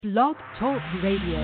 Blog Talk Radio.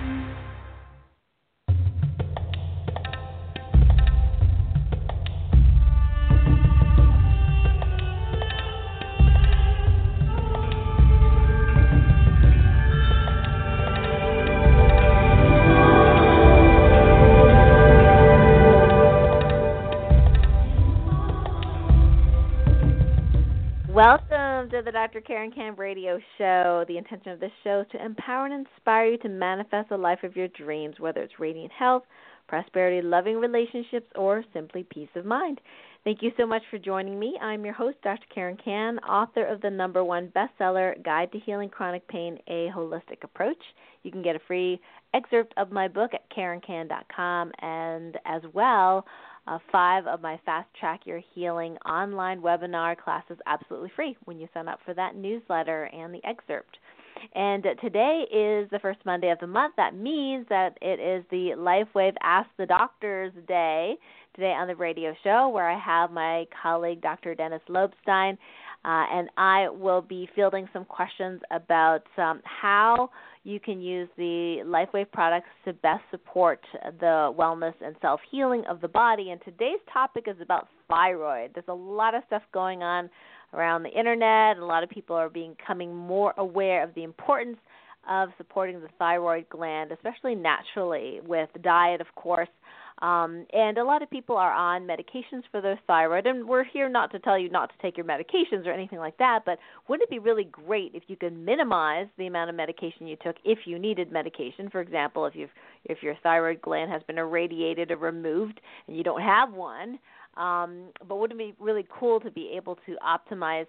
Welcome to the Dr. Karen Camp Radio Show. The intention of this show is to empower and inspire you to manifest the life of your dreams, whether it's radiant health, prosperity, loving relationships, or simply peace of mind. Thank you so much for joining me. I'm your host, Dr. Karen Can, author of the #1 bestseller, Guide to Healing Chronic Pain, A Holistic Approach. You can get a free excerpt of my book at KarenCan.com, and as well, 5 of my Fast Track Your Healing online webinar classes absolutely free when you sign up for that newsletter and the excerpt. And today is the first Monday of the month. That means that it is the LifeWave Ask the Doctors Day today on the radio show, where I have my colleague, Dr. Dennis Lobstein, and I will be fielding some questions about how you can use the LifeWave products to best support the wellness and self-healing of the body. And today's topic is about thyroid. There's a lot of stuff going on around the internet, and a lot of people are becoming more aware of the importance of supporting the thyroid gland, especially naturally with diet, of course. And a lot of people are on medications for their thyroid, and we're here not to tell you not to take your medications or anything like that, but wouldn't it be really great if you could minimize the amount of medication you took if you needed medication? For example, if your thyroid gland has been irradiated or removed and you don't have one, but wouldn't it be really cool to be able to optimize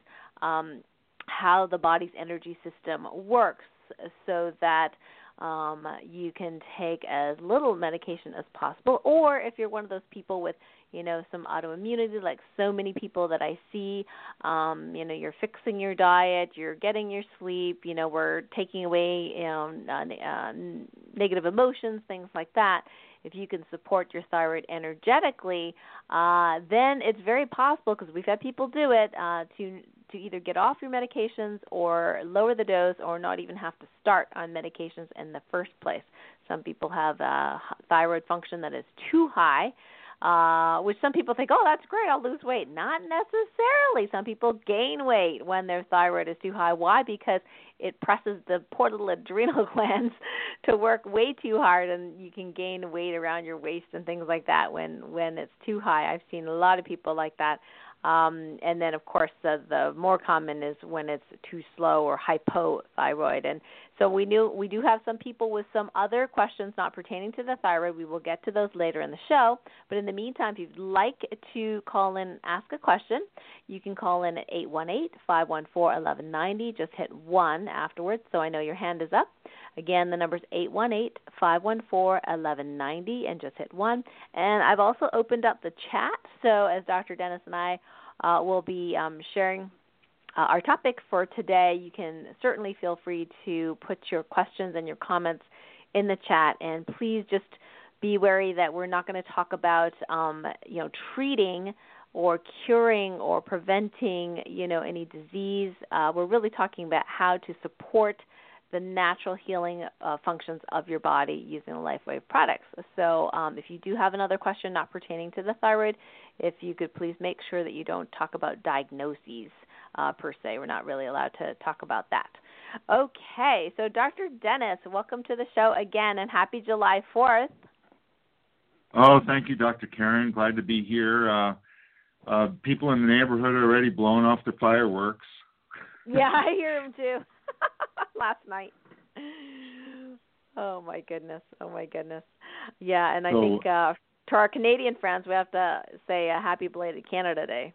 how the body's energy system works so that you can take as little medication as possible? Or if you're one of those people with, some autoimmunity, like so many people that I see, you're fixing your diet, you're getting your sleep, we're taking away negative emotions, things like that. If you can support your thyroid energetically, then it's very possible, because we've had people do it, to either get off your medications or lower the dose or not even have to start on medications in the first place. Some people have a thyroid function that is too high, which some people think, oh, that's great, I'll lose weight. Not necessarily. Some people gain weight when their thyroid is too high. Why? Because it presses the poor little adrenal glands to work way too hard, and you can gain weight around your waist and things like that when it's too high. I've seen a lot of people like that. And then, of course, the more common is when it's too slow or hypothyroid. And so we do have some people with some other questions not pertaining to the thyroid. We will get to those later in the show. But in the meantime, if you'd like to call in and ask a question, you can call in at 818-514-1190. Just hit 1 afterwards so I know your hand is up. Again, the number is 818-514-1190, and just hit 1. And I've also opened up the chat, so as Dr. Dennis and I will be sharing our topic for today, you can certainly feel free to put your questions and your comments in the chat. And please just be wary that we're not going to talk about, treating or curing or preventing, any disease. We're really talking about how to support the natural healing functions of your body using the LifeWave products. So if you do have another question not pertaining to the thyroid, if you could please make sure that you don't talk about diagnoses per se. We're not really allowed to talk about that. Okay, so Dr. Dennis, welcome to the show again, and happy July 4th. Oh, thank you, Dr. Karen. Glad to be here. People in the neighborhood are already blowing off the fireworks. Yeah, I hear them too. Last night. Oh my goodness. Yeah, and I think to our Canadian friends, we have to say a happy belated Canada Day.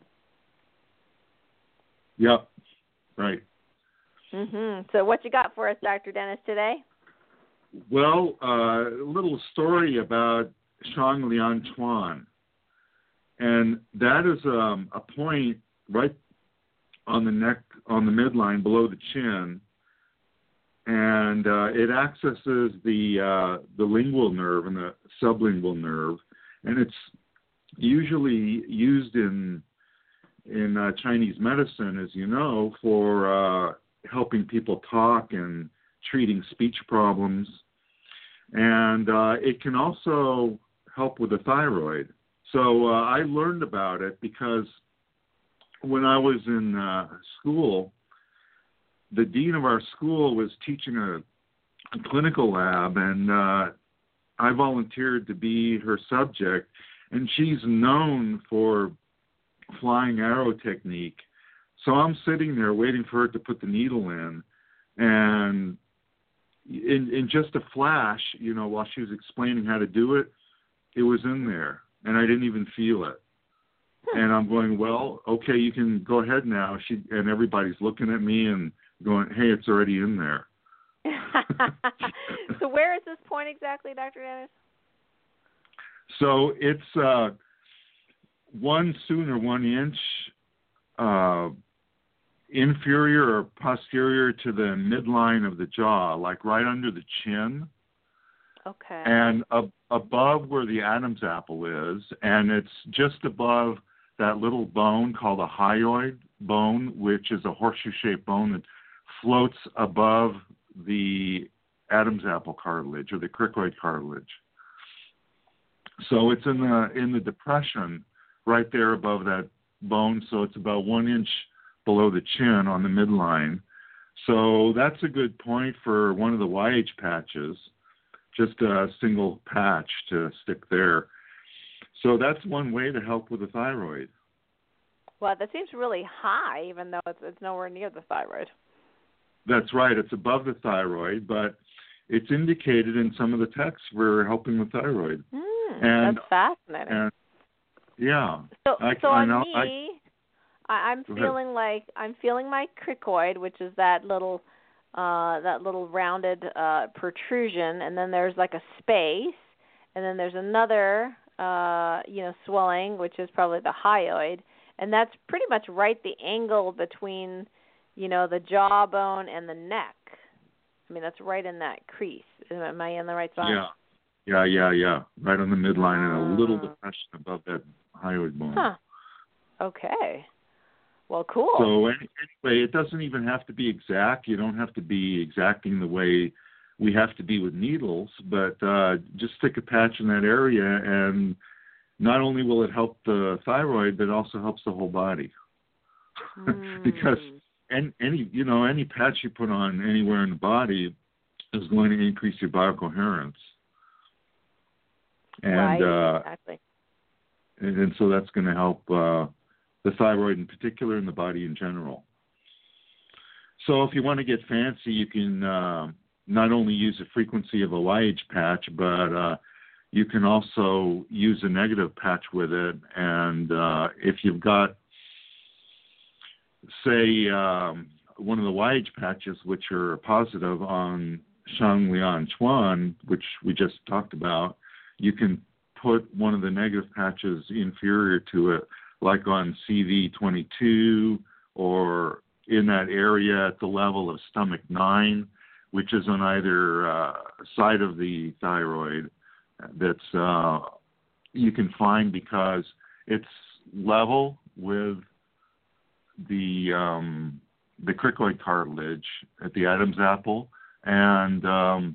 Yep, right. So what you got for us, Dr. Dennis, today? Well, a little story about Shang Liang Chuan. And that is a point right on the neck, on the midline below the chin, and it accesses the lingual nerve and the sublingual nerve, and it's usually used in Chinese medicine, as you know, for helping people talk and treating speech problems. And it can also help with the thyroid. So I learned about it because when I was in school, the dean of our school was teaching a clinical lab, and I volunteered to be her subject. And she's known for flying arrow technique. So I'm sitting there waiting for her to put the needle in, and in just a flash, while she was explaining how to do it, it was in there, and I didn't even feel it. And I'm going, well, okay, you can go ahead now. And everybody's looking at me and going, hey, it's already in there. So where is this point exactly, Dr. Dennis? So it's 1 centimeter or 1 inch inferior or posterior to the midline of the jaw, like right under the chin. Okay. And above where the Adam's apple is, and it's just above that little bone called a hyoid bone, which is a horseshoe-shaped bone that floats above the Adam's apple cartilage or the cricoid cartilage. So it's in the depression right there above that bone, so it's about 1 inch below the chin on the midline. So that's a good point for one of the YH patches, just a single patch to stick there. So that's one way to help with the thyroid. Well, that seems really high, even though it's nowhere near the thyroid. That's right. It's above the thyroid, but it's indicated in some of the texts for helping with thyroid. That's fascinating. And, yeah. I'm feeling like I'm feeling my cricoid, which is that little rounded protrusion, and then there's like a space, and then there's another swelling, which is probably the hyoid, and that's pretty much right the angle between the jawbone and the neck. I mean, that's right in that crease. Am I in the right spot? Yeah. Right on the midline and a little depression above that hyoid bone. Huh. Okay. Well, cool. So anyway, it doesn't even have to be exact. You don't have to be exacting the way we have to be with needles, but just stick a patch in that area, and not only will it help the thyroid, but it also helps the whole body. Because any patch you put on anywhere in the body is going to increase your biocoherence. And, right, exactly. And so that's going to help the thyroid in particular and the body in general. So if you want to get fancy, you can not only use the frequency of a YH patch, but you can also use a negative patch with it. And if you've got, say, one of the YH patches, which are positive on Shang Lian Chuan, which we just talked about, you can put one of the negative patches inferior to it, like on CV22 or in that area at the level of stomach 9, which is on either side of the thyroid. That's you can find because it's level with the cricoid cartilage at the Adam's apple and the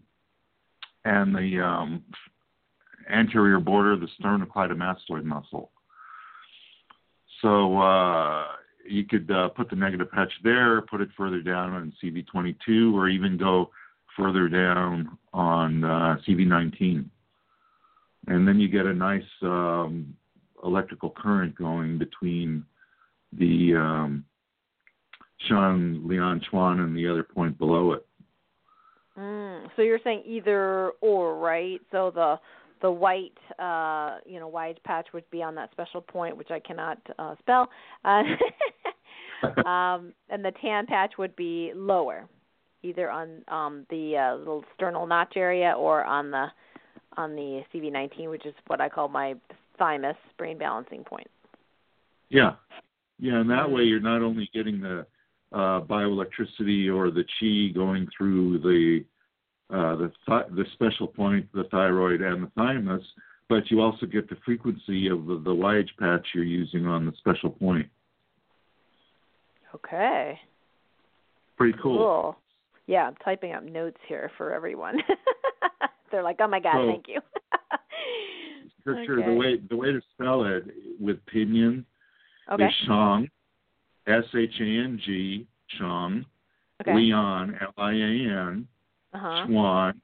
anterior border of the sternocleidomastoid muscle. So you could put the negative patch there, put it further down on CV22, or even go further down on CV19. And then you get a nice electrical current going between the Shang Lian Chuan and the other point below it. So you're saying either or, right? So the white, YH patch would be on that special point, which I cannot spell, and the tan patch would be lower, either on the little sternal notch area or on the CV19, which is what I call my thymus brain balancing point. Yeah, and that way you're not only getting the bioelectricity or the chi going through the special point, the thyroid and the thymus, but you also get the frequency of the YH patch you're using on the special point. Okay. Pretty cool. Yeah, I'm typing up notes here for everyone. They're like, oh my God, So, thank you. Sure, Okay. the way to spell it with pinyin Okay. is Shang, Shang, Shang, Okay. Lian, Lian, Uh-huh. Chuan,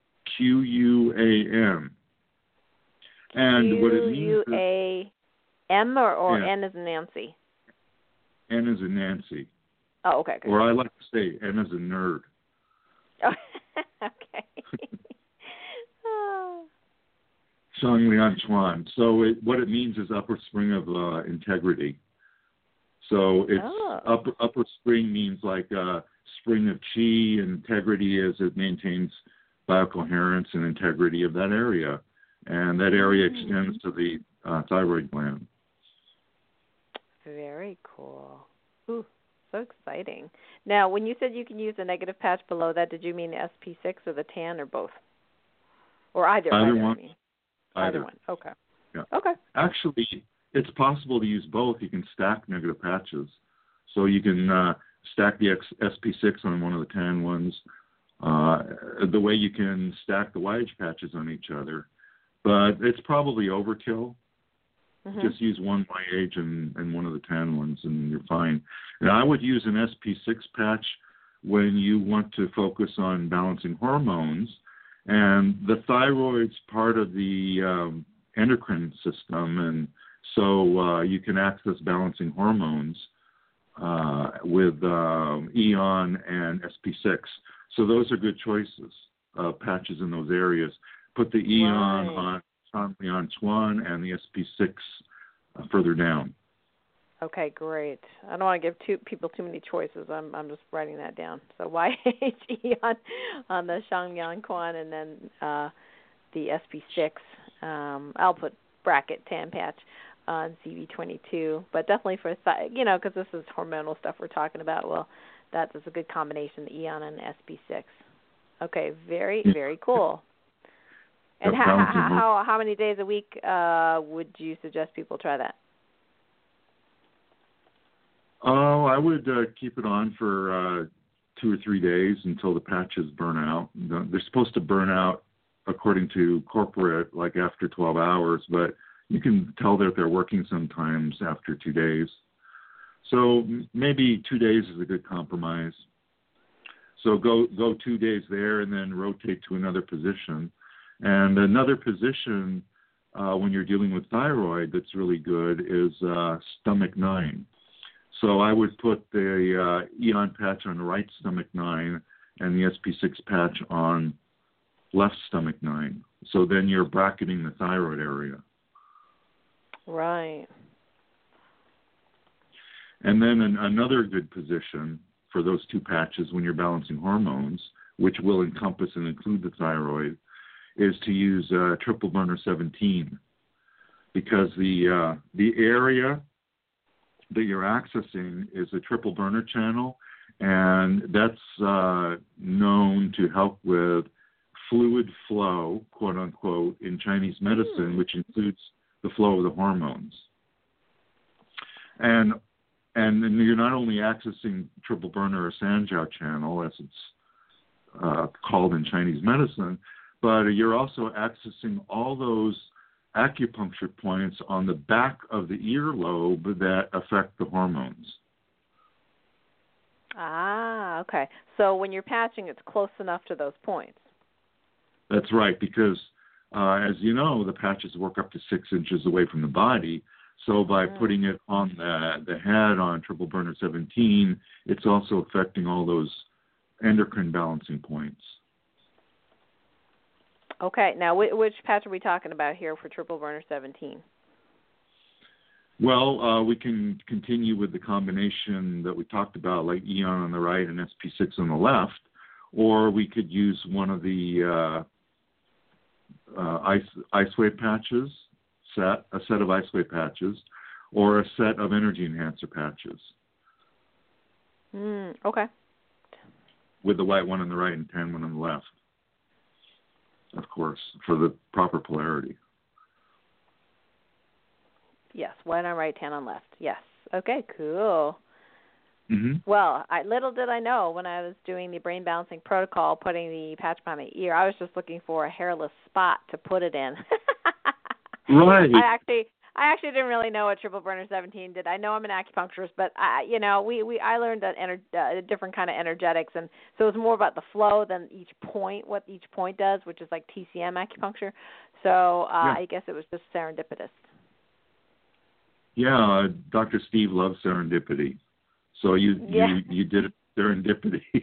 Quan. And what it means is Q-U-A-M or yeah, N as in Nancy? N is in Nancy. Oh, okay. Okay. Or I like to say N is a nerd. Oh, okay. Oh. Shang Lian Chuan. So what it means is upper spring of integrity. So it's upper spring means like spring of chi, and integrity is it maintains biocoherence and integrity of that area. And that area extends to the thyroid gland. Very cool. Ooh, so exciting. Now, when you said you can use a negative patch below that, did you mean the SP6 or the tan or both? Or either? Either one. I mean. Either one. Okay. Yeah. Okay. Actually, it's possible to use both. You can stack negative patches. So you can stack the SP6 on one of the tan ones, the way you can stack the YH patches on each other. But it's probably overkill. Mm-hmm. Just use one YH and one of the tan ones, and you're fine. And I would use an SP6 patch when you want to focus on balancing hormones. And the thyroid's part of the endocrine system, and so you can access balancing hormones with Eon and SP6. So those are good choices, patches in those areas. Put the Eon on Shang Chuan and the SP6 further down. Okay, great. I don't want to give people too many choices. I'm just writing that down. So YHE on the Shang Chuan, and then the SP6. I'll put bracket tan patch on CV22. But definitely for because this is hormonal stuff we're talking about. Well, that is a good combination, the Eon and the SP6. Okay, very very cool. And how many days a week would you suggest people try that? Oh, I would keep it on for 2 or 3 days until the patches burn out. They're supposed to burn out according to corporate, like after 12 hours, but you can tell that they're working sometimes after 2 days. So maybe 2 days is a good compromise. So go 2 days there and then rotate to another position. And another position when you're dealing with thyroid that's really good is stomach 9. So I would put the Eon patch on right stomach 9 and the SP6 patch on left stomach 9. So then you're bracketing the thyroid area. Right. And then another good position for those two patches when you're balancing hormones, which will encompass and include the thyroid, is to use triple burner 17, because the area that you're accessing is a triple burner channel, and that's known to help with fluid flow, quote unquote, in Chinese medicine, which includes the flow of the hormones. And you're not only accessing triple burner or Sanjiao channel, as it's called in Chinese medicine, but you're also accessing all those acupuncture points on the back of the earlobe that affect the hormones. Ah, okay. So when you're patching, it's close enough to those points. That's right, because as you know, the patches work up to 6 inches away from the body. So by putting it on the head on triple burner 17, it's also affecting all those endocrine balancing points. Okay. Now, which patch are we talking about here for triple burner 17? Well, we can continue with the combination that we talked about, like Eon on the right and SP6 on the left, or we could use one of the ice wave patches, a set of ice wave patches, or a set of energy enhancer patches. Okay. With the white one on the right and tan one on the left, of course, for the proper polarity. Yes, white on right, tan on left. Yes. Okay, cool. Mm-hmm. Well, little did I know when I was doing the brain balancing protocol, putting the patch behind my ear, I was just looking for a hairless spot to put it in. Right. I actually didn't really know what Triple Burner 17 did. I know I'm an acupuncturist, but I learned a different kind of energetics, and so it was more about the flow than what each point does, which is like TCM acupuncture. So I guess it was just serendipitous. Yeah, Dr. Steve loves serendipity. So you did it serendipity.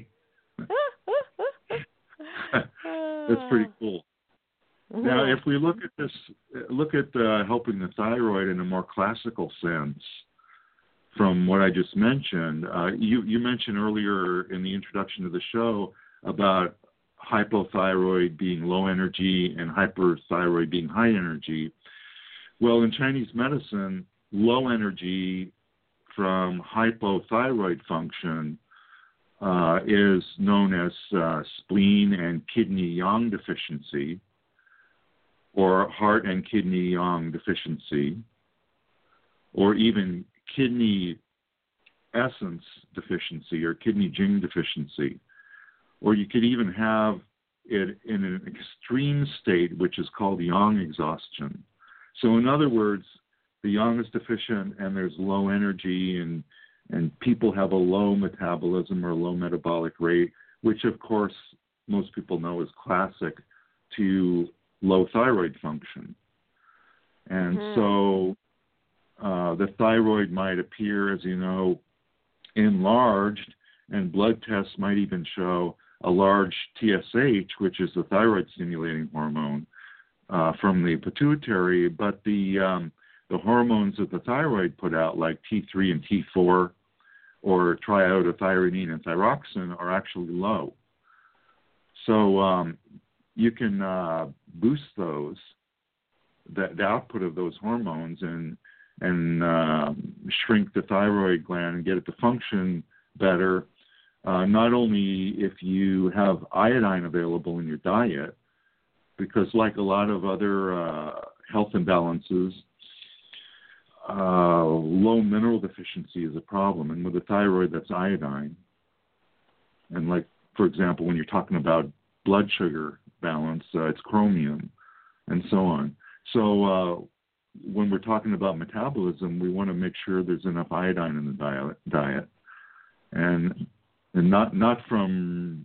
That's pretty cool. Mm-hmm. Now, if we look at helping the thyroid in a more classical sense, from what I just mentioned, you mentioned earlier in the introduction to the show about hypothyroid being low energy and hyperthyroid being high energy. Well, in Chinese medicine, low energy from hypothyroid function is known as spleen and kidney yang deficiency, or heart and kidney yang deficiency, or even kidney essence deficiency or kidney jing deficiency. Or you could even have it in an extreme state, which is called yang exhaustion. So in other words, the yang is deficient and there's low energy, and people have a low metabolism or low metabolic rate, which of course most people know is classic to low thyroid function. And so the thyroid might appear, as you know, enlarged, and blood tests might even show a large TSH, which is the thyroid stimulating hormone from the pituitary, but the hormones that the thyroid put out, like T3 and T4, or triiodothyronine and thyroxine, are actually low. So you can boost those, the output of those hormones, and shrink the thyroid gland and get it to function better. Not only if you have iodine available in your diet, because like a lot of other health imbalances, low mineral deficiency is a problem. And with the thyroid, that's iodine. And like, for example, when you're talking about blood sugar balance, it's chromium, and so on. So when we're talking about metabolism, we want to make sure there's enough iodine in the diet. And not from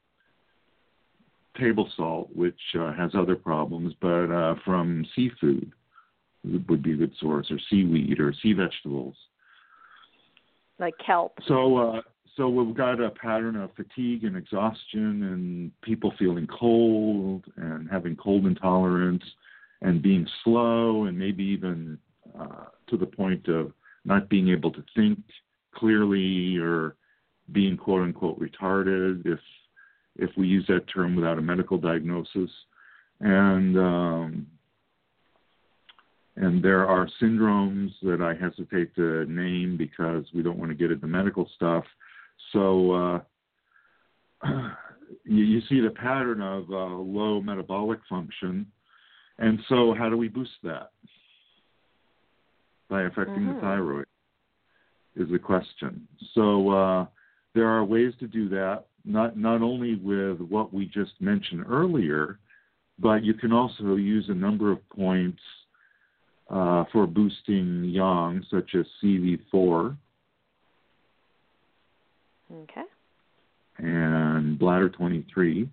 table salt, which has other problems, but from seafood would be a good source, or seaweed, or sea vegetables. Like kelp. So we've got a pattern of fatigue and exhaustion, and people feeling cold and having cold intolerance, and being slow, and maybe even to the point of not being able to think clearly, or being quote unquote retarded, if we use that term without a medical diagnosis. And there are syndromes that I hesitate to name because we don't want to get into medical stuff. So you see the pattern of low metabolic function. And so how do we boost that? By affecting the thyroid is the question. So there are ways to do that, not only with what we just mentioned earlier, but you can also use a number of points for boosting yang, such as CV4. Okay. And bladder 23.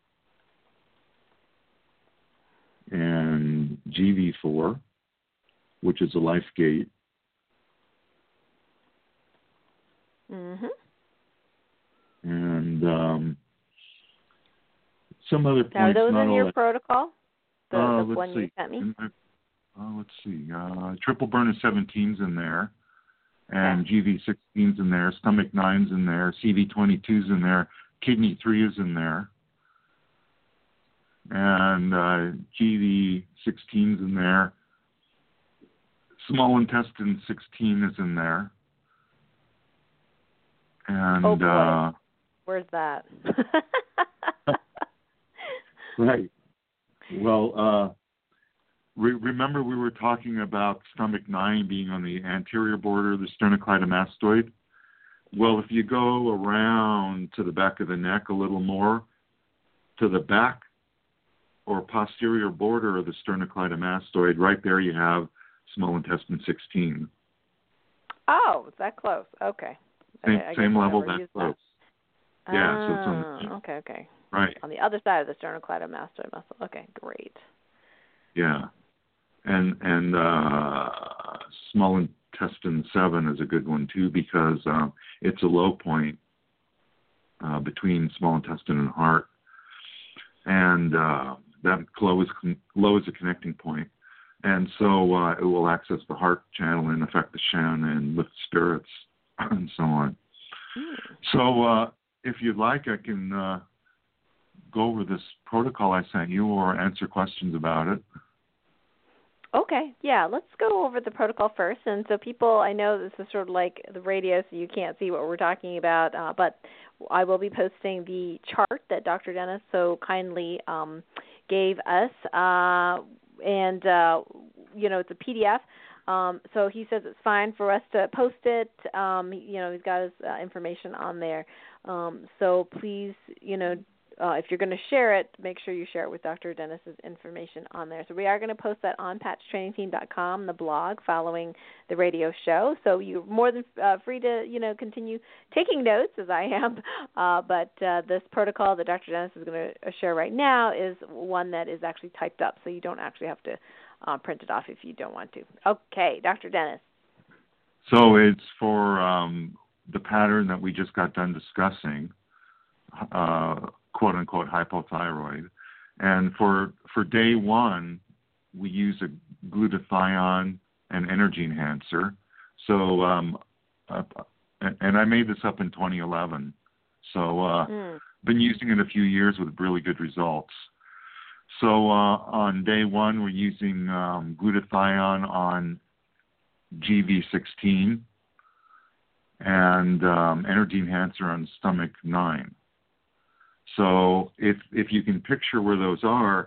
And GV4, which is a life gate. Mm-hmm. And some other points. Are those in your like, protocol? The let's one see. you sent me? Let's see. Triple Burner 17's in there. And GV16's in there. Stomach 9's in there. CV22's in there. Kidney 3 is in there. And GV16's in there. Small intestine 16 is in there. And where's that? Right. Well, remember we were talking about stomach 9 being on the anterior border of the sternocleidomastoid? Well, if you go around to the back of the neck a little more, to the back or posterior border of the sternocleidomastoid, right there you have small intestine 16. Oh, it's that close. Okay. Same level, that close. Yeah, so it's on Okay. Right. On the other side of the sternocleidomastoid muscle. Okay, great. Yeah. And small intestine 7 is a good one too, because it's a low point between small intestine and heart. And that low is a connecting point. And so it will access the heart channel and affect the Shen and lift spirits and so on. So if you'd like, I can go over this protocol I sent you or answer questions about it. Okay, yeah, let's go over the protocol first. And so people, I know this is sort of like the radio, so you can't see what we're talking about, but I will be posting the chart that Dr. Dennis so kindly gave us. And it's a PDF. So he says it's fine for us to post it. He's got his information on there. So please, if you're going to share it, make sure you share it with Dr. Dennis's information on there. So we are going to post that on patchtrainingteam.com, the blog, following the radio show. So you're more than free to, continue taking notes, as I am. But this protocol that Dr. Dennis is going to share right now is one that is actually typed up, so you don't actually have to print it off if you don't want to. Okay, Dr. Dennis. So it's for the pattern that we just got done discussing, quote-unquote hypothyroid. And for day one, we use a glutathione and energy enhancer. So, and I made this up in 2011. So been using it a few years with really good results. So on day one, we're using glutathione on GV16 and energy enhancer on stomach 9. So if you can picture where those are,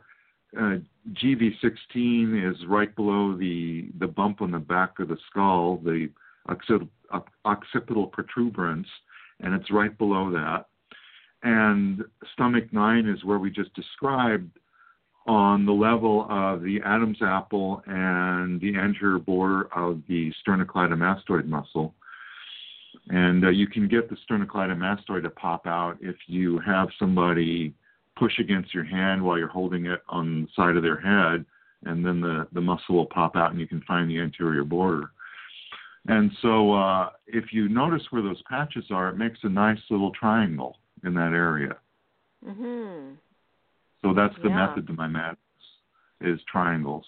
GV16 is right below the bump on the back of the skull, the occipital protuberance, and it's right below that. And stomach 9 is where we just described, on the level of the Adam's apple and the anterior border of the sternocleidomastoid muscle. And you can get the sternocleidomastoid to pop out if you have somebody push against your hand while you're holding it on the side of their head, and then the muscle will pop out and you can find the anterior border. And so if you notice where those patches are, it makes a nice little triangle in that area. Mm-hmm. So that's the method to my madness, is triangles.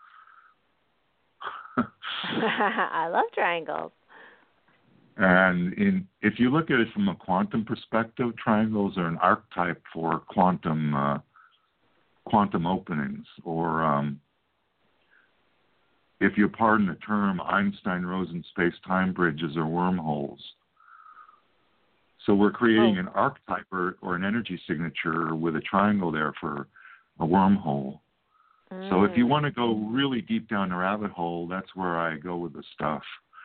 I love triangles. And if you look at it from a quantum perspective, triangles are an archetype for quantum openings, or if you pardon the term, Einstein-Rosen space-time bridges or wormholes. So we're creating an archetype or an energy signature with a triangle there for a wormhole. So if you want to go really deep down the rabbit hole, that's where I go with the stuff.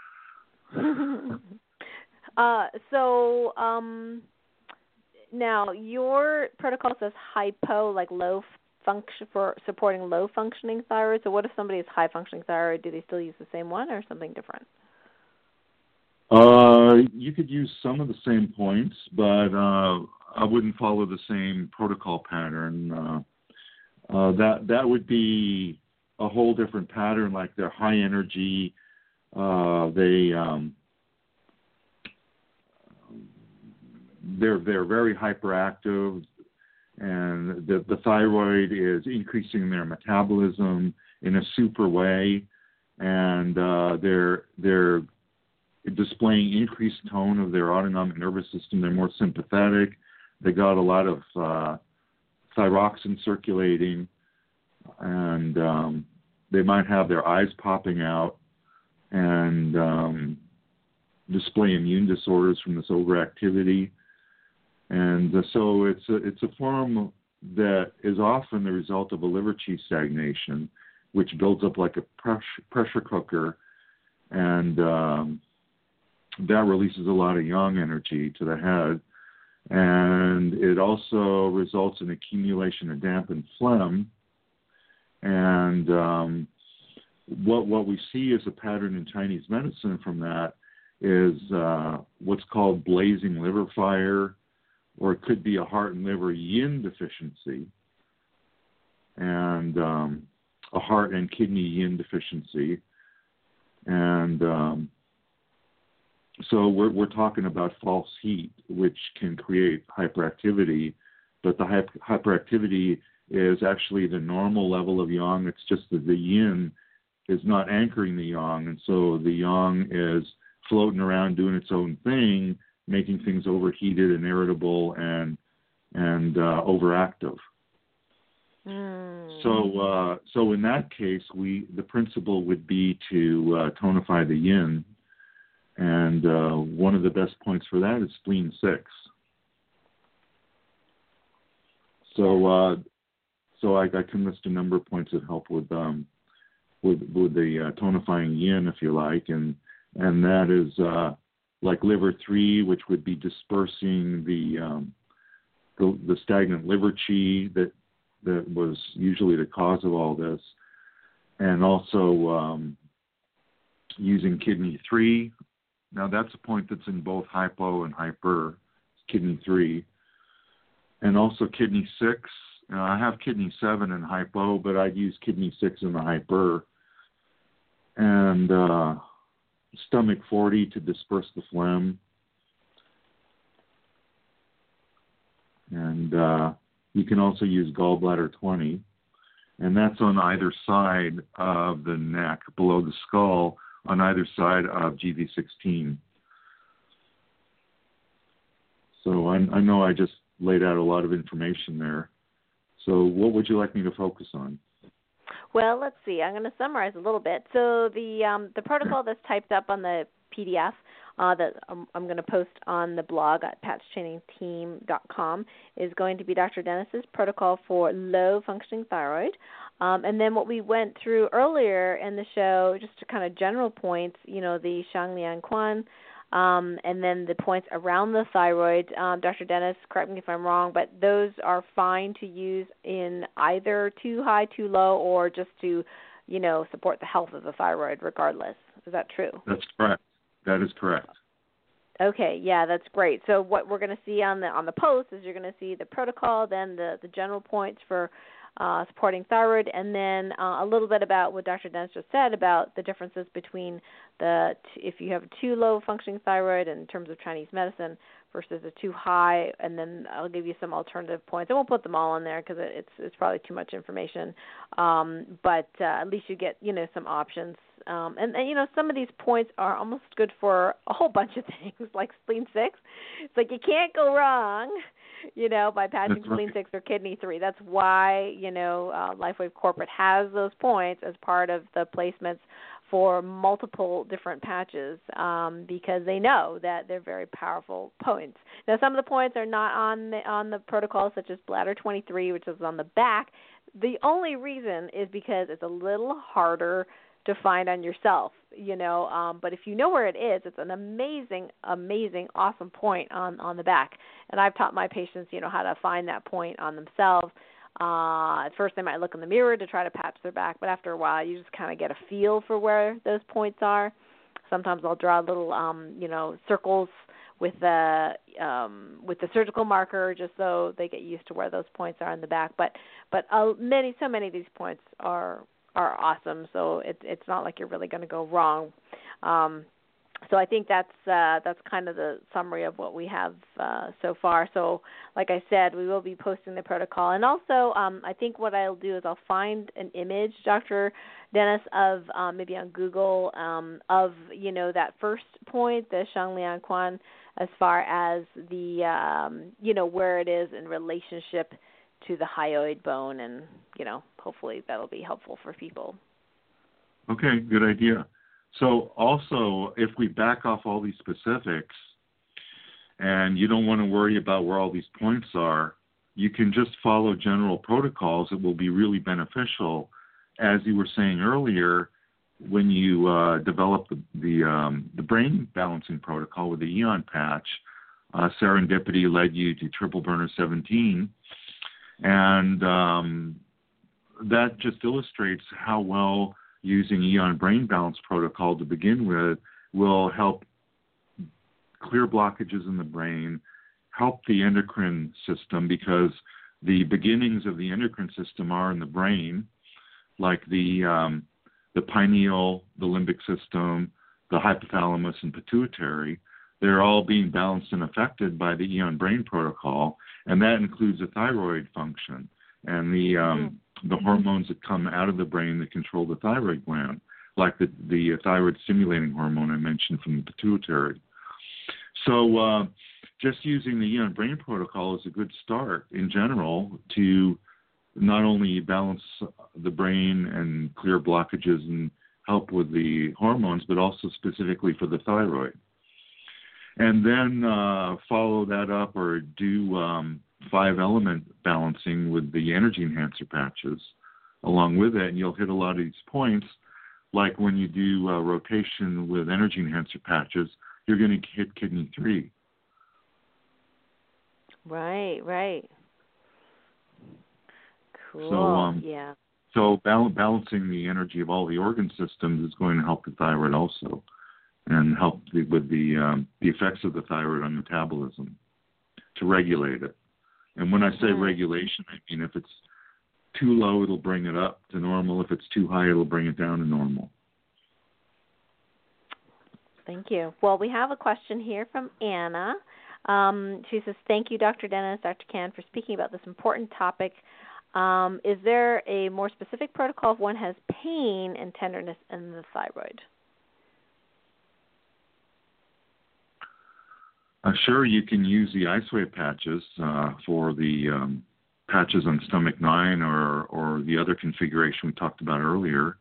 Now your protocol says hypo, like low function, for supporting low functioning thyroid. So what if somebody is high functioning thyroid? Do they still use the same one or something different? You could use some of the same points, but I wouldn't follow the same protocol pattern. That would be a whole different pattern. Like they're high energy, they're very hyperactive, and the thyroid is increasing their metabolism in a super way, and they're displaying increased tone of their autonomic nervous system. They're more sympathetic. They got a lot of thyroxine circulating, and they might have their eyes popping out and display immune disorders from this overactivity. And so it's a form that is often the result of a liver qi stagnation, which builds up like a pressure cooker, and that releases a lot of yang energy to the head. And it also results in accumulation of dampened phlegm. And what we see as a pattern in Chinese medicine from that is what's called blazing liver fire, or it could be a heart and liver yin deficiency, and a heart and kidney yin deficiency. And so we're talking about false heat, which can create hyperactivity, but the hyperactivity is actually the normal level of yang. It's just that the yin is not anchoring the yang, and so the yang is floating around doing its own thing, making things overheated and irritable and overactive. So in that case, the principle would be to tonify the yin. And one of the best points for that is spleen 6. So I can list a number of points that help with the tonifying yin, if you like, and that is like liver 3, which would be dispersing the stagnant liver qi that was usually the cause of all this, and also using kidney 3. Now, that's a point that's in both hypo and hyper, kidney 3. And also kidney 6. I have kidney 7 in hypo, but I'd use kidney 6 in the hyper. And stomach 40 to disperse the phlegm. And you can also use gallbladder 20. And that's on either side of the neck, below the skull, on either side of GV16. So I know I just laid out a lot of information there. So what would you like me to focus on? Well, let's see. I'm going to summarize a little bit. So the protocol that's typed up on the PDF that I'm going to post on the blog at patchtrainingteam.com is going to be Dr. Dennis's protocol for low-functioning thyroid. And then what we went through earlier in the show, just to kind of general points, the Shangliang Quan, and then the points around the thyroid. Dr. Dennis, correct me if I'm wrong, but those are fine to use in either too high, too low, or just to, support the health of the thyroid regardless. Is that true? That's correct. That is correct. Okay, yeah, that's great. So what we're going to see on the post is you're going to see the protocol, then the general points for supporting thyroid, and then a little bit about what Dr. Dennis just said about the differences between if you have a too low functioning thyroid in terms of Chinese medicine versus a too high, and then I'll give you some alternative points. I won't put them all in there because it's probably too much information, but at least you get some options. And some of these points are almost good for a whole bunch of things, like spleen 6. It's like you can't go wrong, by patching spleen 6 or kidney 3. That's why, LifeWave Corporate has those points as part of the placements for multiple different patches because they know that they're very powerful points. Now, some of the points are not on the protocol, such as bladder 23, which is on the back. The only reason is because it's a little harder to find on yourself, but if you know where it is, it's an amazing, awesome point on the back. And I've taught my patients, how to find that point on themselves. At first they might look in the mirror to try to patch their back, but after a while you just kind of get a feel for where those points are. Sometimes I'll draw little, circles with the surgical marker just so they get used to where those points are on the back. But so many of these points are awesome, so it's not like you're really going to go wrong. So I think that's kind of the summary of what we have so far. So like I said, we will be posting the protocol. And also I think what I'll do is I'll find an image, Dr. Dennis, of maybe on Google of, that first point, the Shangliang Quan, as far as the, where it is in relationship to the hyoid bone. And, hopefully that'll be helpful for people. Okay, good idea. So also, if we back off all these specifics and you don't want to worry about where all these points are, you can just follow general protocols that will be really beneficial. As you were saying earlier, when you developed the brain balancing protocol with the Eon patch, serendipity led you to Triple Burner 17, and that just illustrates how well using Eon Brain Balance Protocol to begin with will help clear blockages in the brain, help the endocrine system, because the beginnings of the endocrine system are in the brain, like the pineal, the limbic system, the hypothalamus, and pituitary. They're all being balanced and affected by the Eon Brain Protocol, and that includes the thyroid function and the hormones that come out of the brain that control the thyroid gland, like the thyroid stimulating hormone I mentioned from the pituitary. So just using the Eon Brain Protocol is a good start in general to not only balance the brain and clear blockages and help with the hormones, but also specifically for the thyroid. And then follow that up or do 5-element balancing with the energy enhancer patches along with it, and you'll hit a lot of these points. Like when you do rotation with energy enhancer patches, you're going to hit kidney 3. Right. Cool. So, yeah. So balancing the energy of all the organ systems is going to help the thyroid also, and help with the effects of the thyroid on metabolism to regulate it. And when I say regulation, I mean if it's too low, it'll bring it up to normal. If it's too high, it'll bring it down to normal. Thank you. Well, we have a question here from Anna. She says, thank you, Dr. Dennis, Dr. Can, for speaking about this important topic. Is there a more specific protocol if one has pain and tenderness in the thyroid? Sure, you can use the IceWave patches for the patches on stomach 9 or the other configuration we talked about earlier.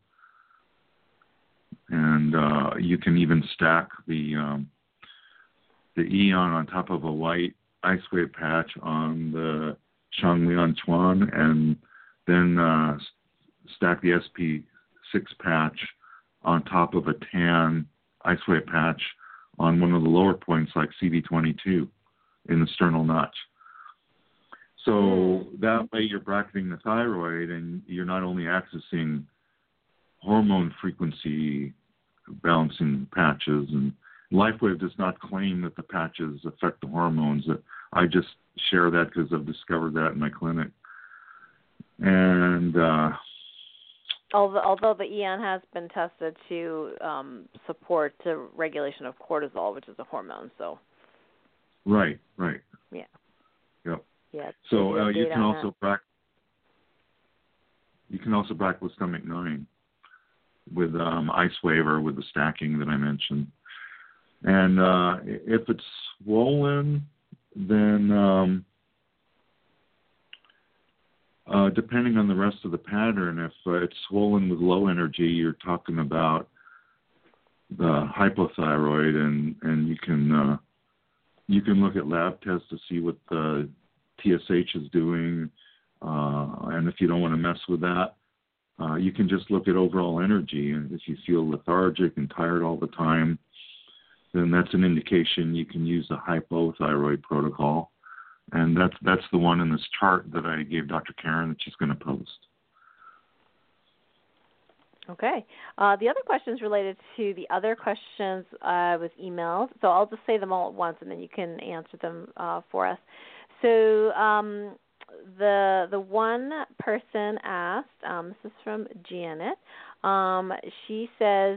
And you can even stack the Eon on top of a white IceWave patch on the Shuangliang Chuan, and then stack the SP6 patch on top of a tan IceWave patch on one of the lower points like CD22 in the sternal notch. So that way you're bracketing the thyroid, and you're not only accessing hormone frequency balancing patches, and LifeWave does not claim that the patches affect the hormones. I just share that because I've discovered that in my clinic. And although the Eon has been tested to support the regulation of cortisol, which is a hormone, so. Right. Yeah. Yep. Yeah. So you can also bracket with stomach 9 with IceWave or with the stacking that I mentioned. And if it's swollen, then depending on the rest of the pattern, if it's swollen with low energy, you're talking about the hypothyroid, and you can look at lab tests to see what the TSH is doing, and if you don't want to mess with that, you can just look at overall energy, and if you feel lethargic and tired all the time, then that's an indication you can use the hypothyroid protocol. And that's the one in this chart that I gave Dr. Karen that she's going to post. Okay. The other questions related to the other questions with emails. So I'll just say them all at once, and then you can answer them for us. So the one person asked, this is from Janet. She says,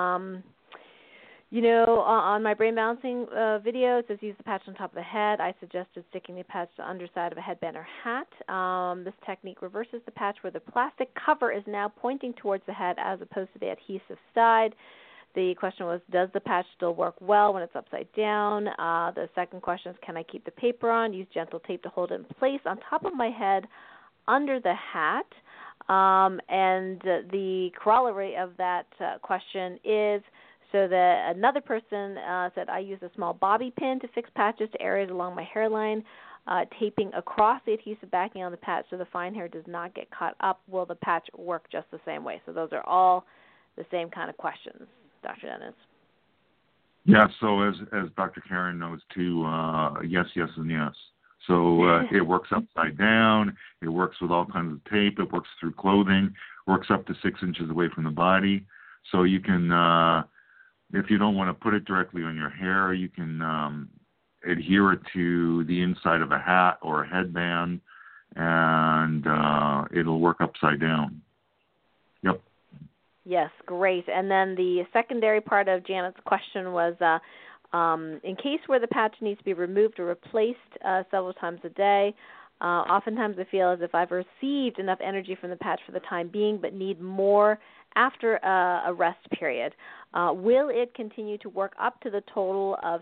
on my brain balancing video, it says use the patch on top of the head. I suggested sticking the patch to the underside of a headband or hat. This technique reverses the patch where the plastic cover is now pointing towards the head as opposed to the adhesive side. The question was, does the patch still work well when it's upside down? The second question is, can I keep the paper on? Use gentle tape to hold it in place on top of my head under the hat. And the corollary of that question is, so that another person said, I use a small bobby pin to fix patches to areas along my hairline, taping across the adhesive backing on the patch so the fine hair does not get caught up. Will the patch work just the same way? So those are all the same kind of questions, Dr. Dennis. Yeah, so as Dr. Karen knows too, yes, yes, and yes. So it works upside down. It works with all kinds of tape. It works through clothing. Works up to 6 inches away from the body. So you can, if you don't want to put it directly on your hair, you can adhere it to the inside of a hat or a headband, and it'll work upside down. Yep. Yes, great. And then the secondary part of Janet's question was, in case where the patch needs to be removed or replaced several times a day, oftentimes I feel as if I've received enough energy from the patch for the time being, but need more after a rest period. Will it continue to work up to the total of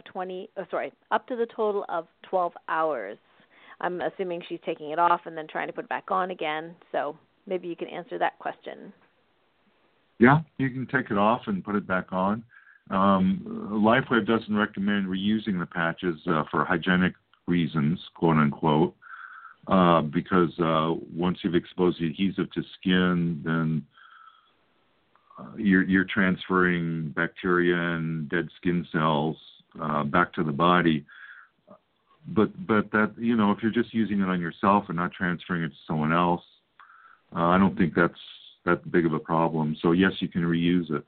12 hours? I'm assuming she's taking it off and then trying to put it back on again. So maybe you can answer that question. Yeah, you can take it off and put it back on. LifeWave doesn't recommend reusing the patches for hygienic reasons, quote unquote, because once you've exposed the adhesive to skin, then you're transferring bacteria and dead skin cells back to the body. But that, if you're just using it on yourself and not transferring it to someone else, I don't think that's that big of a problem. So yes, you can reuse it.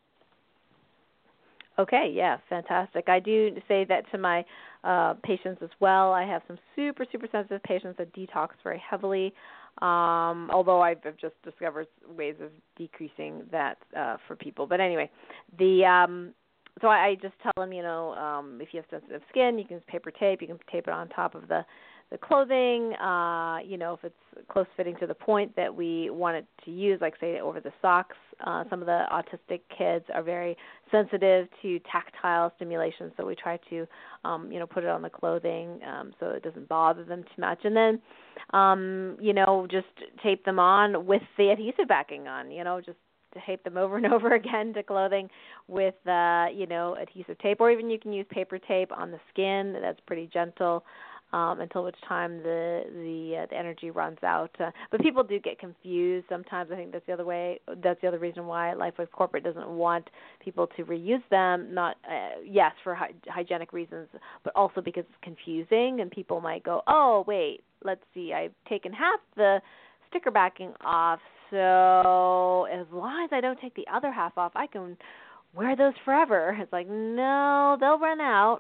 Okay, yeah, fantastic. I do say that to my patients as well. I have some super, super sensitive patients that detox very heavily, although I've just discovered ways of decreasing that for people. But anyway, so I just tell them, if you have sensitive skin, you can use paper tape. You can tape it on top of the clothing, if it's close fitting to the point that we want it to use, like say over the socks. Some of the autistic kids are very sensitive to tactile stimulation, so we try to, put it on the clothing so it doesn't bother them too much. And then, just tape them on with the adhesive backing on, just to tape them over and over again to clothing with, adhesive tape, or even you can use paper tape on the skin. That's pretty gentle. Until which time the energy runs out. But people do get confused sometimes. I think that's the other reason why LifeWave Corporate doesn't want people to reuse them. Not yes, for hygienic reasons, but also because it's confusing and people might go, oh wait, let's see, I've taken half the sticker backing off, so as long as I don't take the other half off, I can wear those forever. It's like, no, they'll run out,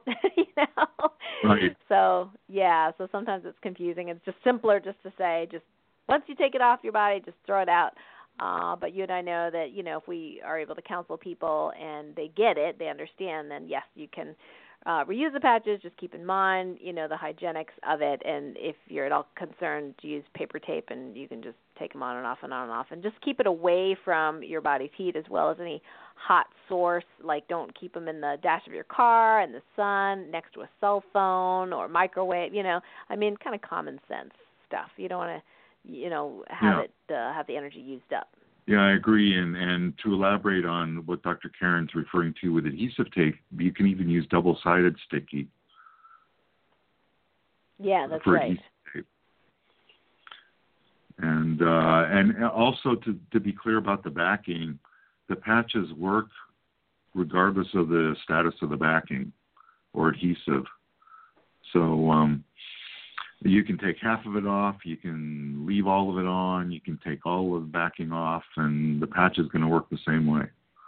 Right. So, so sometimes it's confusing. It's just simpler just to say, just once you take it off your body, just throw it out. But you and I know that, if we are able to counsel people and they get it, they understand, then yes, you can reuse the patches. Just keep in mind, the hygienics of it. And if you're at all concerned, use paper tape and you can just take them on and off and on and off. And just keep it away from your body's heat as well as any hot source. Like don't keep them in the dash of your car, in the sun, next to a cell phone or microwave, kind of common sense stuff. You don't want to, have the energy used up. Yeah, I agree. And to elaborate on what Dr. Karen's referring to with adhesive tape, you can even use double-sided sticky. Yeah, that's for right. adhesive tape. And also to be clear about the backing, the patches work regardless of the status of the backing or adhesive. So you can take half of it off, you can leave all of it on, you can take all of the backing off, and the patch is going to work the same way.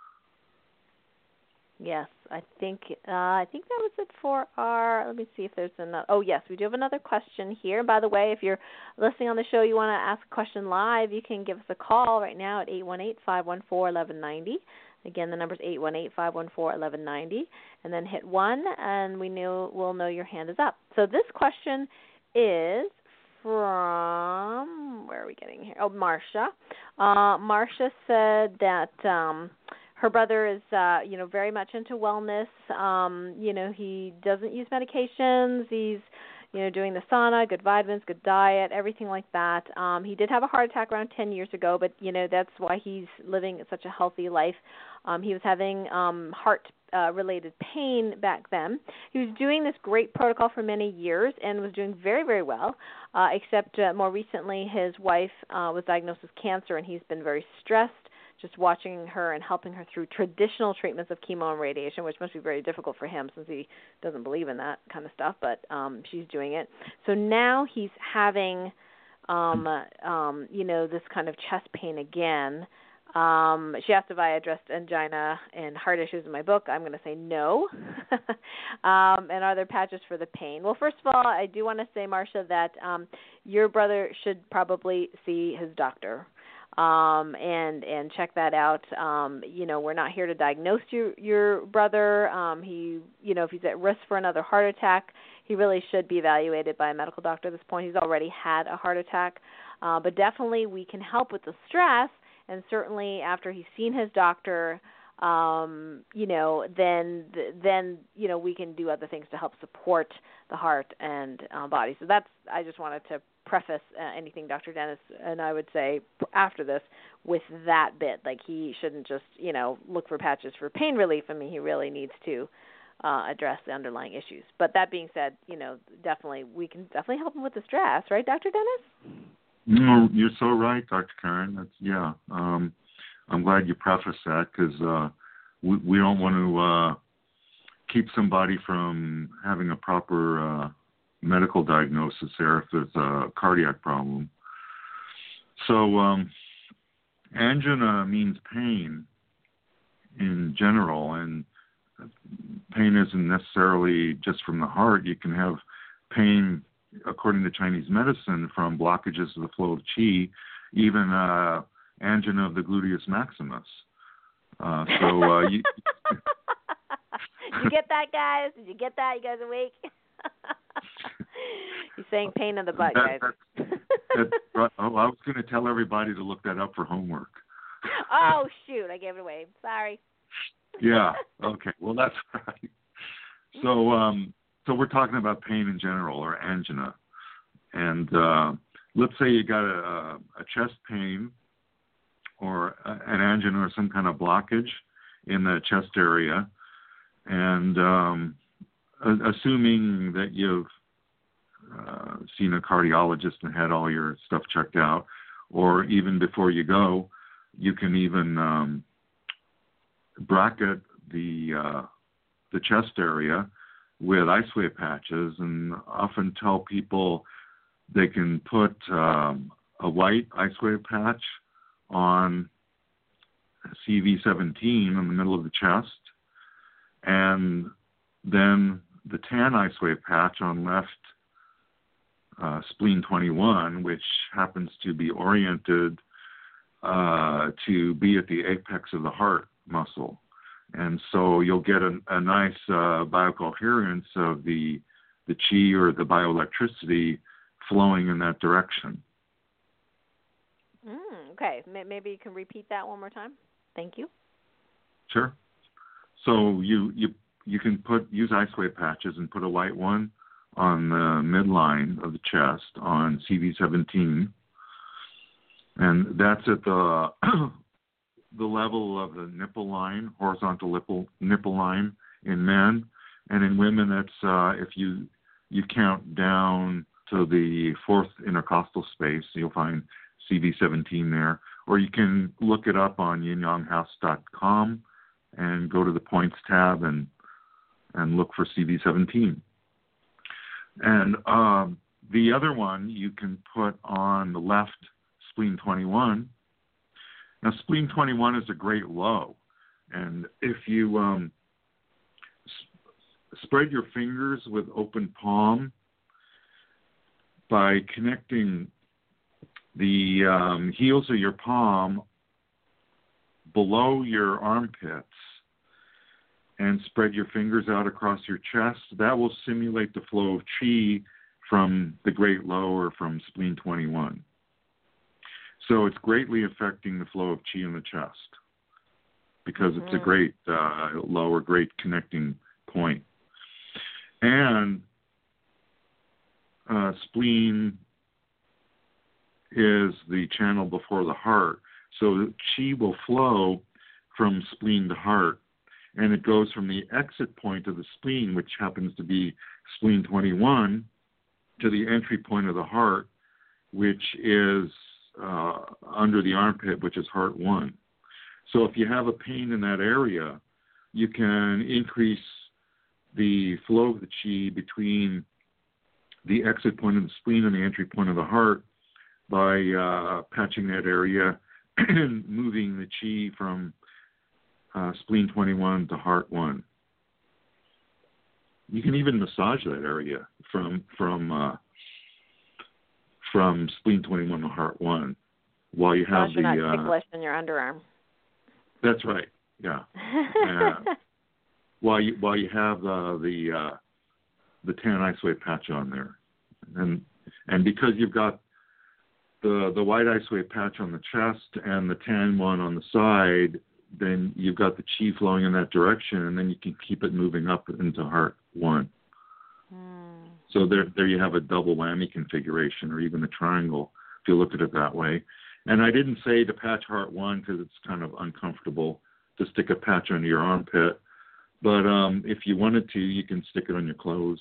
Yes, I think that was it for our, let me see if there's another, oh yes, we do have another question here. By the way, if you're listening on the show, you want to ask a question live, you can give us a call right now at 818-514-1190. Again, the number is 818-514-1190, and then hit 1, and we'll know your hand is up. So this question is from, where are we getting here? Oh, Marcia. Marcia said that her brother is, very much into wellness. He doesn't use medications. He's, doing the sauna, good vitamins, good diet, everything like that. He did have a heart attack around 10 years ago, but, that's why he's living such a healthy life. He was having heart-related pain back then. He was doing this great protocol for many years and was doing very, very well, except more recently his wife was diagnosed with cancer, and he's been very stressed just watching her and helping her through traditional treatments of chemo and radiation, which must be very difficult for him since he doesn't believe in that kind of stuff, but she's doing it. So now he's having, this kind of chest pain again. She asked if I addressed angina and heart issues in my book. I'm going to say no. And are there patches for the pain? Well, first of all, I do want to say, Marcia, that your brother should probably see his doctor and check that out. We're not here to diagnose your brother. If he's at risk for another heart attack, he really should be evaluated by a medical doctor at this point. He's already had a heart attack. But definitely we can help with the stress. And certainly after he's seen his doctor, then we can do other things to help support the heart and body. So I just wanted to preface anything Dr. Dennis and I would say after this with that bit. Like he shouldn't just, look for patches for pain relief. I mean, he really needs to address the underlying issues. But that being said, we can definitely help him with the stress, right, Dr. Dennis? No, you're so right, Dr. Karen. I'm glad you prefaced that because we don't want to keep somebody from having a proper medical diagnosis there if there's a cardiac problem. So angina means pain in general, and pain isn't necessarily just from the heart. You can have pain, according to Chinese medicine, from blockages of the flow of qi, even angina of the gluteus maximus. You get that, guys? Did you get that? You guys awake? He's saying pain in the butt, guys. I was going to tell everybody to look that up for homework. Oh, shoot. I gave it away. Sorry. Yeah. Okay. Well, that's right. So we're talking about pain in general, or angina. And let's say you got a chest pain or an angina or some kind of blockage in the chest area. And assuming that you've seen a cardiologist and had all your stuff checked out, or even before you go, you can even bracket the chest area with ice wave patches, and often tell people they can put a white ice wave patch on CV17 in the middle of the chest, and then the tan ice wave patch on left spleen 21, which happens to be oriented to be at the apex of the heart muscle. And so you'll get a nice biocoherence of the qi or the bioelectricity flowing in that direction. Okay. Maybe you can repeat that one more time. Thank you. Sure. So you can use ice wave patches and put a white one on the midline of the chest on CV17, and that's at the level of the nipple line, horizontal nipple line in men, and in women that's if you count down to the fourth intercostal space, you'll find CV17 there, or you can look it up on yinyanghouse.com and go to the points tab and look for CV17. And the other one you can put on the left spleen 21. Now, spleen 21 is a great low, and if you spread your fingers with open palm by connecting the heels of your palm below your armpits and spread your fingers out across your chest, that will simulate the flow of qi from the great low or from spleen 21. So it's greatly affecting the flow of qi in the chest because it's a great low or great connecting point. And spleen is the channel before the heart. So qi will flow from spleen to heart, and it goes from the exit point of the spleen, which happens to be spleen 21, to the entry point of the heart, which is under the armpit, which is heart 1. So if you have a pain in that area, you can increase the flow of the chi between the exit point of the spleen and the entry point of the heart by patching that area and moving the chi from spleen 21 to heart 1. You can even massage that area from spleen 21 to heart 1 while you have not ticklish in your underarm. That's right. Yeah. While you have the tan ice wave patch on there, and because you've got the white ice wave patch on the chest and the tan one on the side, then you've got the chi flowing in that direction, and then you can keep it moving up into heart 1. So there you have a double whammy configuration, or even a triangle, if you look at it that way. And I didn't say to patch heart 1 because it's kind of uncomfortable to stick a patch under your armpit. But if you wanted to, you can stick it on your clothes.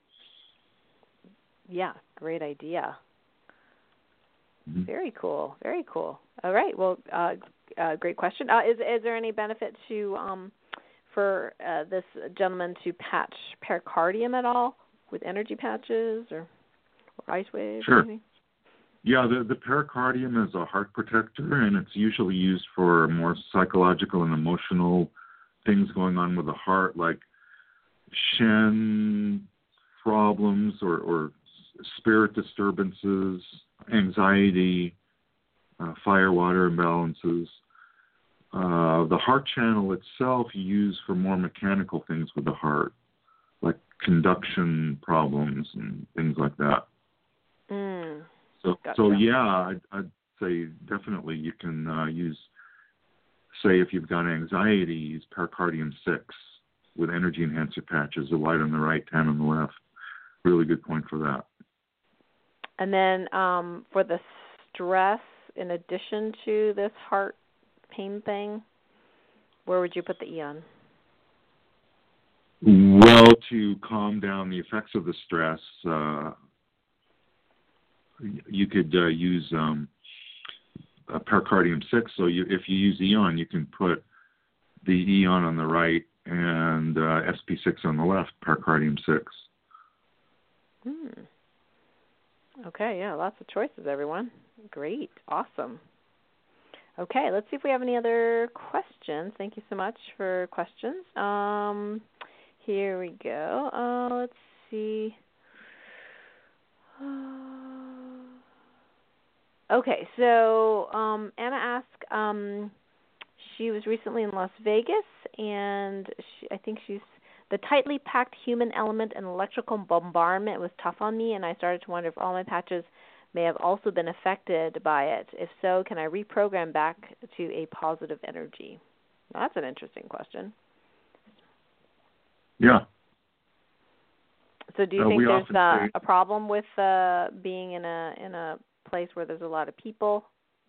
Yeah, great idea. Mm-hmm. Very cool. Very cool. All right. Well, great question. Is there any benefit to for this gentleman to patch pericardium at all with energy patches or ice waves? Sure. Or anything? Yeah, the pericardium is a heart protector, and it's usually used for more psychological and emotional things going on with the heart, like Shen problems or spirit disturbances, anxiety, fire-water imbalances. The heart channel itself you use for more mechanical things with the heart, like conduction problems and things like that. Gotcha. So yeah, I'd say definitely you can use, say, if you've got anxiety, use pericardium 6 with energy enhancer patches, the white on the right, tan on the left. Really good point for that. And then for the stress, in addition to this heart pain thing, where would you put the Aeon? Well, to calm down the effects of the stress, you could use pericardium 6. So if you use Aeon, you can put the Aeon on the right and SP6 on the left, pericardium 6. Okay, yeah, lots of choices, everyone. Great, awesome. Okay, let's see if we have any other questions. Thank you so much for questions. Here we go. Let's see. Okay, so Anna asked, she was recently in Las Vegas, and I think the tightly packed human element and electrical bombardment was tough on me, and I started to wonder if all my patches may have also been affected by it. If so, can I reprogram back to a positive energy? That's an interesting question. Yeah. So do you think there's a problem with being in a place where there's a lot of people?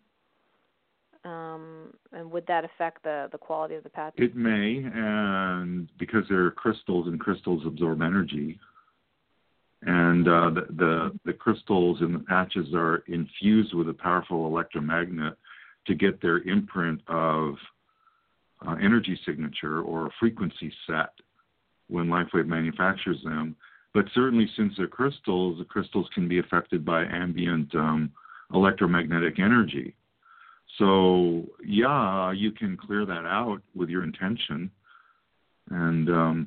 And would that affect the quality of the patch? It may, and because they're crystals, and crystals absorb energy, and the crystals in the patches are infused with a powerful electromagnet to get their imprint of energy signature or frequency set when LifeWave manufactures them. But certainly, since they're crystals, the crystals can be affected by ambient electromagnetic energy. So, yeah, you can clear that out with your intention. And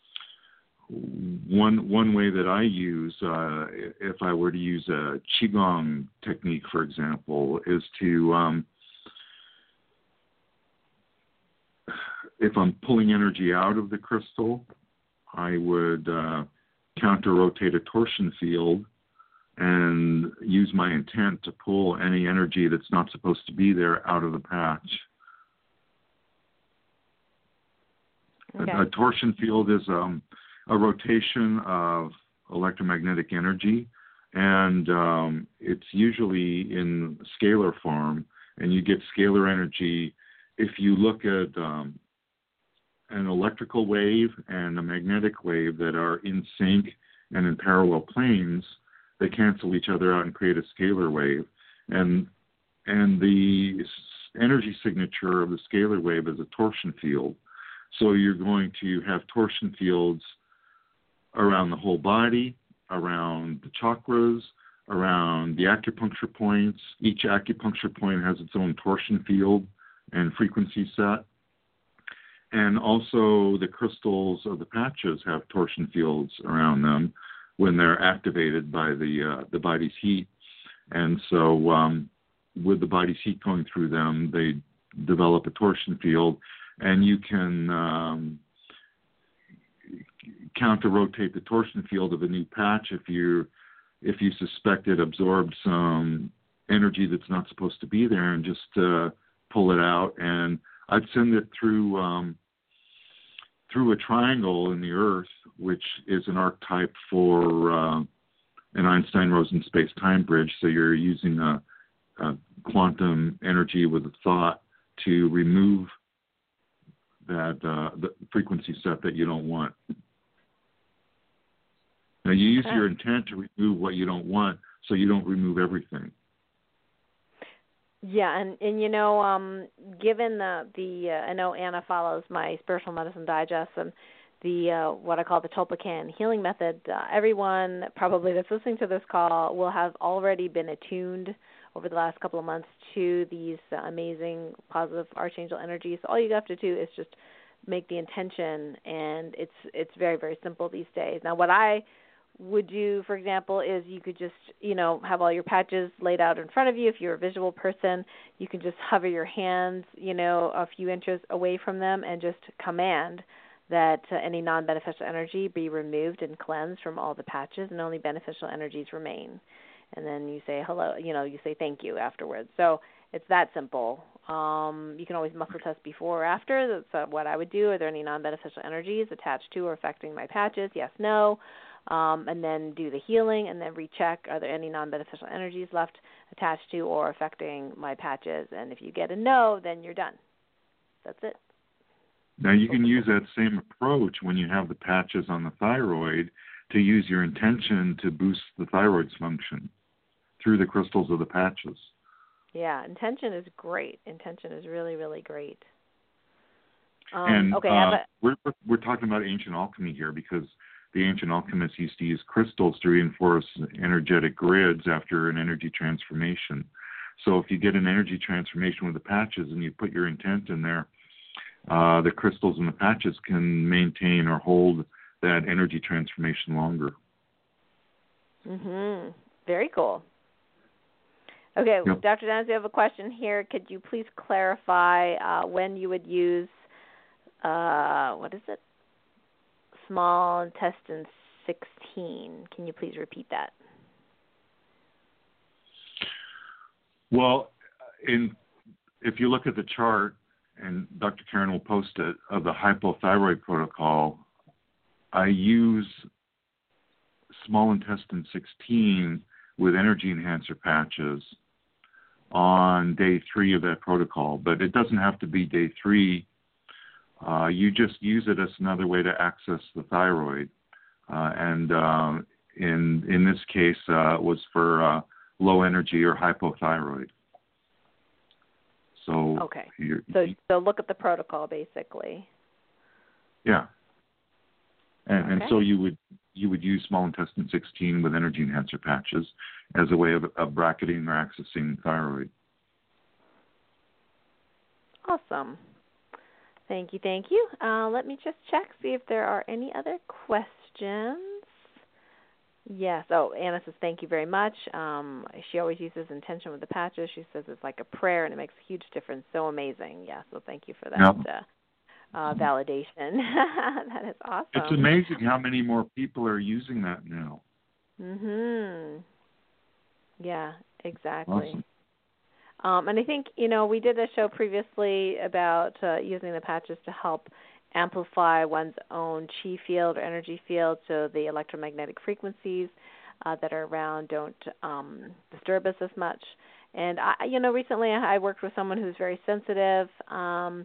one way that I use, if I were to use a Qigong technique, for example, is to, if I'm pulling energy out of the crystal, I would counter-rotate a torsion field and use my intent to pull any energy that's not supposed to be there out of the patch. Okay. A torsion field is a rotation of electromagnetic energy, and it's usually in scalar form, and you get scalar energy if you look at an electrical wave and a magnetic wave that are in sync and in parallel planes. They cancel each other out and create a scalar wave, and the energy signature of the scalar wave is a torsion field. So you're going to have torsion fields around the whole body, around the chakras, around the acupuncture points. Each acupuncture point has its own torsion field and frequency set. And also the crystals of the patches have torsion fields around them when they're activated by the body's heat. And so with the body's heat going through them, they develop a torsion field, and you can counter-rotate the torsion field of a new patch if you suspect it absorbed some energy that's not supposed to be there, and just pull it out. And I'd send it through a triangle in the Earth, which is an archetype for an Einstein-Rosen space-time bridge. So you're using a quantum energy with a thought to remove that the frequency set that you don't want. Now you use your intent to remove what you don't want, so you don't remove everything. Yeah, and given the I know Anna follows my Spiritual Medicine Digest and the what I call the Toltecan healing method. Everyone probably that's listening to this call will have already been attuned over the last couple of months to these amazing positive archangel energies. All you have to do is just make the intention, and it's very, very simple these days. Now, what I would do, for example, is you could just, have all your patches laid out in front of you. If you're a visual person, you can just hover your hands, a few inches away from them and just command that any non-beneficial energy be removed and cleansed from all the patches, and only beneficial energies remain. And then you say hello, you say thank you afterwards. So it's that simple. You can always muscle test before or after. That's what I would do. Are there any non-beneficial energies attached to or affecting my patches? Yes, no. And then do the healing, and then recheck, are there any non-beneficial energies left attached to or affecting my patches? And if you get a no, then you're done. That's it. Now you can use that same approach when you have the patches on the thyroid to use your intention to boost the thyroid's function through the crystals of the patches. Yeah, intention is great. Intention is really, really great. We're talking about ancient alchemy here, because the ancient alchemists used to use crystals to reinforce energetic grids after an energy transformation. So if you get an energy transformation with the patches and you put your intent in there, the crystals in the patches can maintain or hold that energy transformation longer. Mm-hmm. Very cool. Okay, yep. Dr. Dennis, we have a question here. Could you please clarify when you would use, small intestine 16? Can you please repeat that? Well, if you look at the chart, and Dr. Karen will post it, of the hypothyroid protocol, I use small intestine 16 with energy enhancer patches on day 3 of that protocol. But it doesn't have to be day 3. You just use it as another way to access the thyroid. And in this case, it was for low energy or hypothyroid. So okay. So look at the protocol, basically. Yeah. And so you would use small intestine 16 with energy enhancer patches as a way of bracketing or accessing thyroid. Awesome. Thank you. Let me just check, see if there are any other questions. Yes. Oh, Anna says, thank you very much. She always uses intention with the patches. She says it's like a prayer, and it makes a huge difference. So amazing. Yeah, so thank you for that validation. That is awesome. It's amazing how many more people are using that now. Mhm. Yeah, exactly. Awesome. And I think, we did a show previously about using the patches to help amplify one's own chi field or energy field, so the electromagnetic frequencies that are around don't disturb us as much. And, recently I worked with someone who's very sensitive,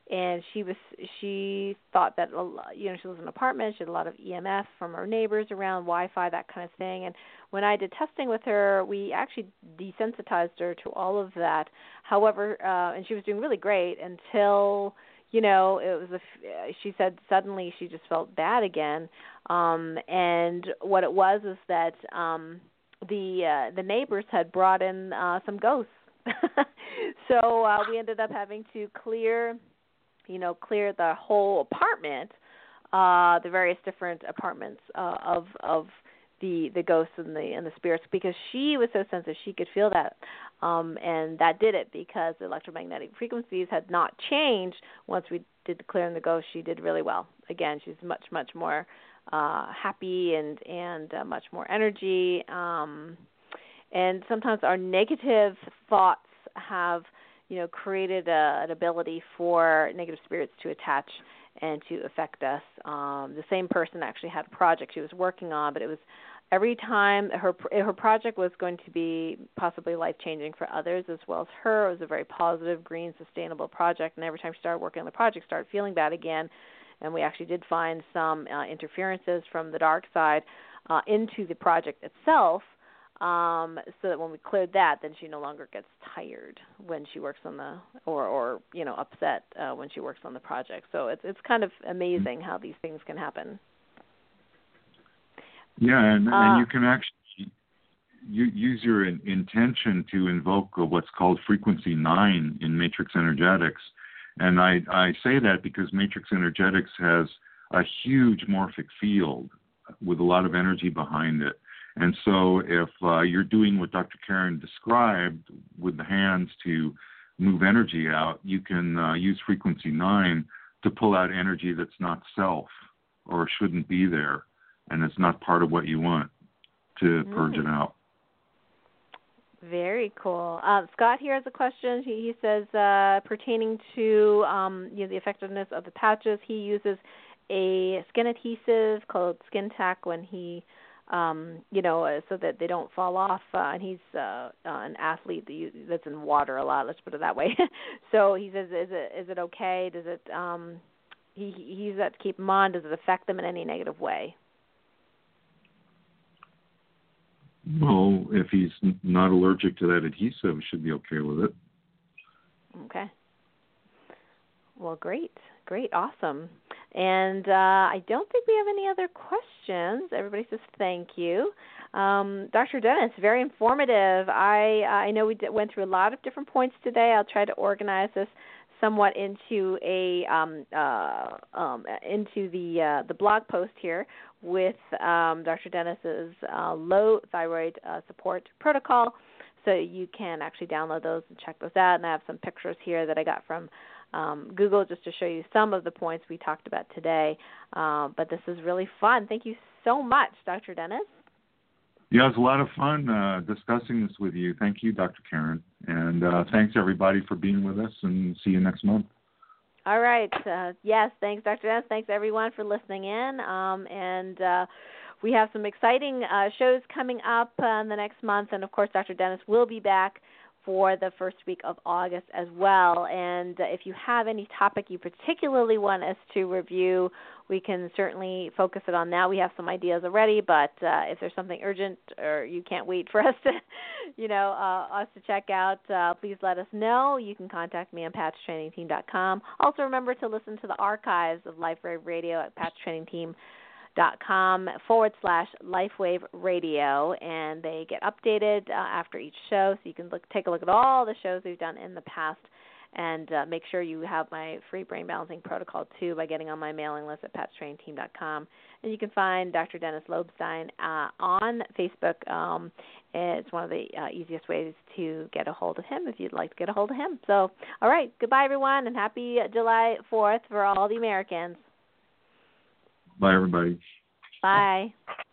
and she thought that, you know, she lives in an apartment. She had a lot of EMF from her neighbors around, Wi-Fi, that kind of thing. And when I did testing with her, we actually desensitized her to all of that. However, and she was doing really great until, you know, she said suddenly she just felt bad again. And what it was is that the neighbors had brought in some ghosts. So we ended up having to clear the whole apartment, the various different apartments of the ghosts and the spirits, because she was so sensitive she could feel that, and that did it because the electromagnetic frequencies had not changed. Once we did the clearing the ghosts, she did really well. Again, she's much more happy and much more energy. And sometimes our negative thoughts have, you know, created an ability for negative spirits to attach and to affect us. The same person actually had a project she was working on, but it was every time her project was going to be possibly life-changing for others as well as her. It was a very positive, green, sustainable project, and every time she started working on the project, started feeling bad again. And we actually did find some interferences from the dark side into the project itself, so that when we cleared that, then she no longer gets tired when she works on or you know, upset when she works on the project. So it's kind of amazing how these things can happen. Yeah, and you can actually use your intention to invoke what's called frequency 9 in matrix energetics. And I say that because matrix energetics has a huge morphic field with a lot of energy behind it. And so if you're doing what Dr. Karen described with the hands to move energy out, you can use frequency 9 to pull out energy that's not self or shouldn't be there, and it's not part of what you want, to purge it out. Very cool. Scott here has a question. He says, pertaining to the effectiveness of the patches, he uses a skin adhesive called Skin Tack when he so that they don't fall off. And he's an athlete that's in water a lot. Let's put it that way. So he says, is it okay? Does it? He's got to keep in mind. Does it affect them in any negative way? Well, if he's not allergic to that adhesive, should be okay with it. Okay. Well, great, awesome. And I don't think we have any other questions. Everybody says thank you. Dr. Dennis, very informative. I know we went through a lot of different points today. I'll try to organize this somewhat into into the blog post here with Dr. Dennis's low thyroid support protocol, so you can actually download those and check those out. And I have some pictures here that I got from Google just to show you some of the points we talked about today. But this is really fun. Thank you so much, Dr. Dennis. Yeah, it was a lot of fun discussing this with you. Thank you, Dr. Karen. And thanks, everybody, for being with us, and see you next month. All right. Yes, thanks, Dr. Dennis. Thanks, everyone, for listening in. And we have some exciting shows coming up in the next month. And, of course, Dr. Dennis will be back for the first week of August as well. And if you have any topic you particularly want us to review, we can certainly focus it on that. We have some ideas already, but if there's something urgent or you can't wait for us to, us to check out, please let us know. You can contact me on patchtrainingteam.com. Also remember to listen to the archives of LifeWave Radio at patchtrainingteam.com/LifeWave Radio, and they get updated after each show, so you can take a look at all the shows we've done in the past, and make sure you have my free brain balancing protocol too by getting on my mailing list at patchtrainingteam.com. And you can find Dr. Dennis Lobstein on Facebook. It's one of the easiest ways to get a hold of him if you'd like to get a hold of him. So, all right, goodbye everyone, and happy July 4th for all the Americans. Bye, everybody. Bye.